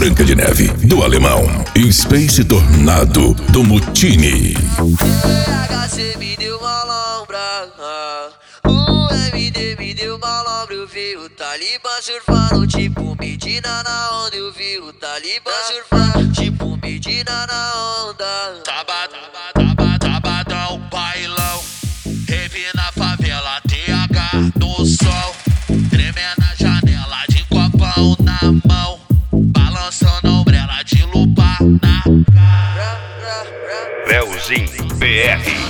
Branca de Neve, do Alemão. Space Tornado, do Mutini. THC me deu uma lombra, o MD me deu uma lombra. Eu vi o Talibã surfando, tipo Medina na onda. Eu vi o Talibã surfando, tipo Medina na onda. Sabadão, bailão, rave na favela, TH no sol. Tremendo na janela, de copão na mão, balançando a ombrela de lupa na cara. Leozinho BR.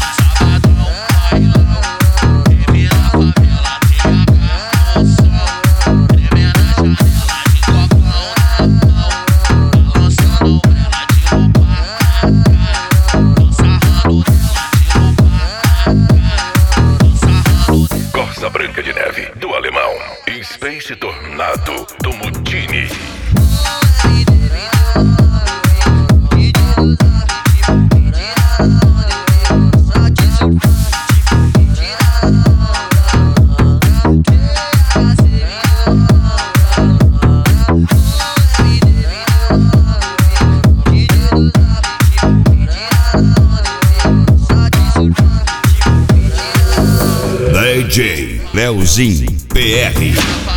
Corsa Branca de Neve, do Alemão. Space Tornado, do Mutini. DJ Leozinho BR.